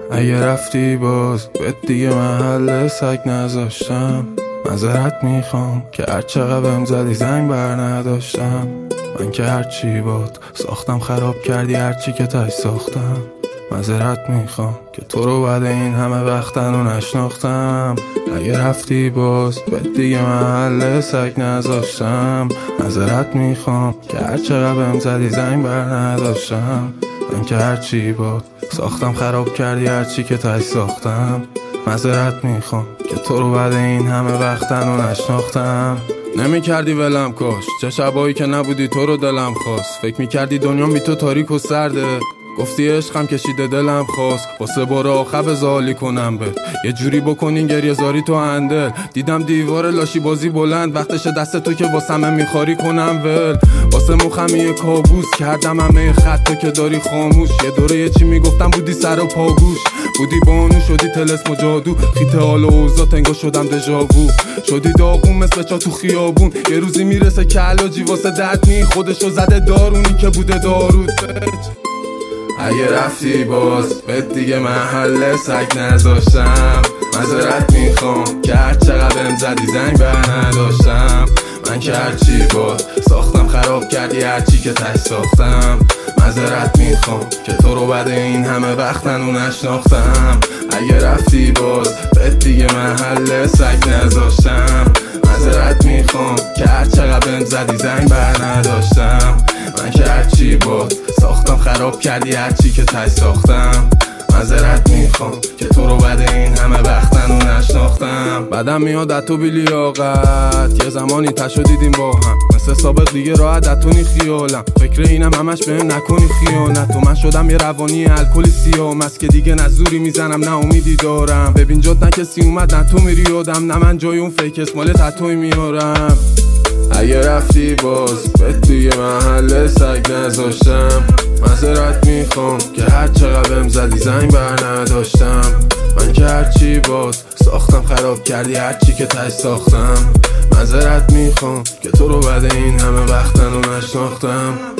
اگه رفتی باز بهت دیگه محل سگ نذاشتم. معذرت میخوام که هر چقدر بهم زدی زنگ بر نداشتم. من که هرچی باد ساختم خراب کردی هرچی که تاش ساختم. معذرت میخوام که تو رو بعد این همه وقت هنو نشناختم. اگه رفتی باز بهت دیگه محل سگ نذاشتم. معذرت میخوام که هر چقدر بهم زدی زنگ بر نداشتم. من که هرچی باد ساختم خراب کردی هرچی که تاش ساختم. معذرت میخوام که تو رو بعد این همه وقت هنو نشناختم. نمی کردی ولم کاش، چه شبایی که نبودی تو رو دلم خواست. فکر میکردی دنیام بی تو تاریک و سرده، گفتی عشقم کشیده دلم خواست. واسه بار آخر بزالی کنم بهت یه جوری بکنین گریه زاری تو اندل. دیدم دیوار لاشی بازی بلند، وقتش دست تو که واسمه میخاری کنم ول. واسه مخم یه کابوس کردم همه خطا که داری خاموش. یه دوره یه چی میگفتم بودی سر و پاگوش، بودی بانو شدی تلسم و جادو. خیت حال و اوضاع تنگا شدم دژاوو، شدی داغون مثل چا تو خیابون. یه روزی میرسه که علاجی واسه درد نی، خودشو زده دارونی که بوده دارود. اگه رفتی باز بهت دیگه محل سگ نذاشتم. معذرت میخوام که هر چقدر بهم زدی زنگ بر نداشتم. من که هرچی باد ساختم خراب کردی هرچی که تاش ساختم. معذرت میخوام که تو رو بعد این همه وقت هنو نشناختم. اگه رفتی باز بهت دیگه محل سگ نذاشتم. معذرت میخوام که هر چقدر بهم زدی زنگ بر نداشتم. من که هرچی باد ساختم خراب کردی هرچی که تاش ساختم. معذرت میخوام که تو رو بعد این همه وقت هنو نشناختم. بعدم میاد اتو بی لیاقت، یه زمانی تشو دیدیم با هم. مثل سابق دیگه راحت اتونی خیالم، فکر اینم همش بهم نکنی خیانت. و من شدم یه روانی الکلی سیام است که دیگه نزوری میزنم نه امیدی دارم. ببین جات نه کسی اومد نه تو میری یادم، نه من جای اون فیک اسمال تتوی میارم. اگه رفتی باز بهت دیگه محل سگ نذاشتم. معذرت میخوام که هر چقدر بهم زدی زنگ بر نداشتم. من که هرچی باز ساختم خراب کردی هرچی که تاش ساختم. معذرت میخوام که تو رو بعد این همه وقت هنو نشناختم.